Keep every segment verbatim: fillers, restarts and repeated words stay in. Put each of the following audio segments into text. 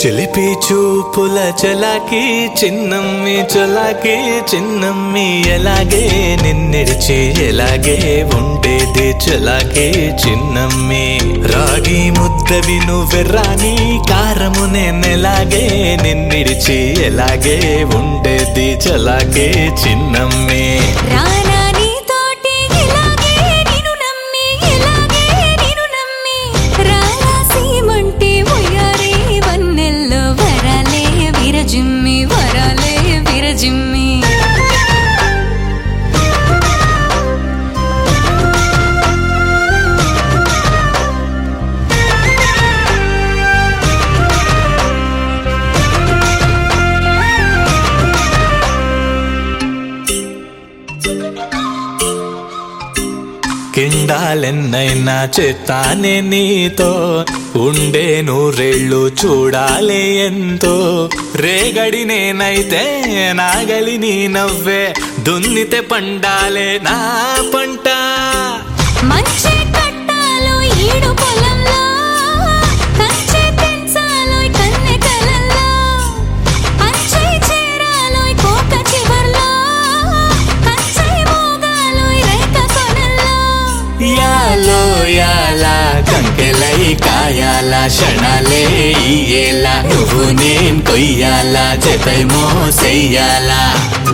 చిలిపి చూపుల చలాకి చిన్నమ్మి చలాకి చిన్నమ్మి ఎలాగే నిన్నిడిచి ఎలాగే ఉండేది చలాకి చిన్నమ్మి రాగి ముద్దవి నువ్వెర్రాని కారము నేనెలాగే నిన్నిడిచి ఎలాగే ఉండేది చలాకి చిన్నమ్మి జిమ్మి వరాలే విరజిమ్మి కిండాలెన్నైనా చేస్తానే నీతో ఉండే నూరేళ్ళు చూడాలి ఎంతో రేగడి నేనైతే నాగలి నీ నవ్వే దున్నితే పండాలే నా పంట మంచి కట్టాలో ఈడు పొలంలో కంచె పెంచాలో కన్నె కలల్లో అంచై చేరాలో కోక చివర్లో కంచై మోగాలో రేఖ కొనల్లో యాలో యాలా కంకెలై కాయాల క్షణాలే ఇయ్యేలా నువ్వు నేను కొయ్యాలా జతై మోసెయ్యాలా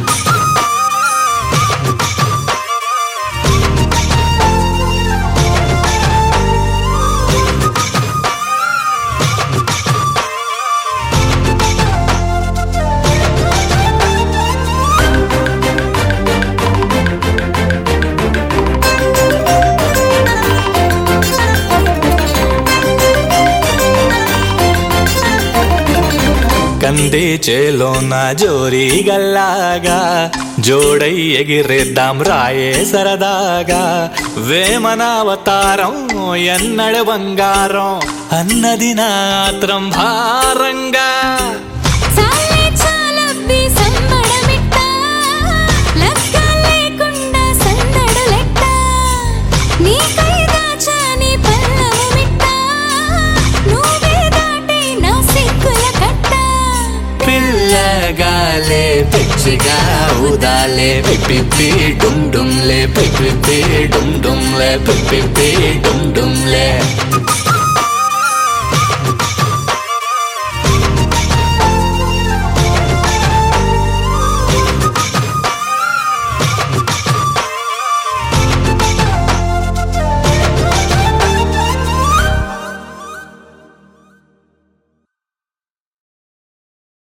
కంది చేలోన జోరీ గల్లాగా జోడై ఎగిరేద్దాం రాయే సరదాగా వేమనావతారం ఎన్నడ బంగారం అన్నది నాత్రం భారంగా పిల్లగాలే పిచ్చిగా ఊదాలే పిప్పి డుమ్ డుమ్లే పిప్పి డుమ్ డుమ్లే పిప్పి డుమ్ డుమ్లే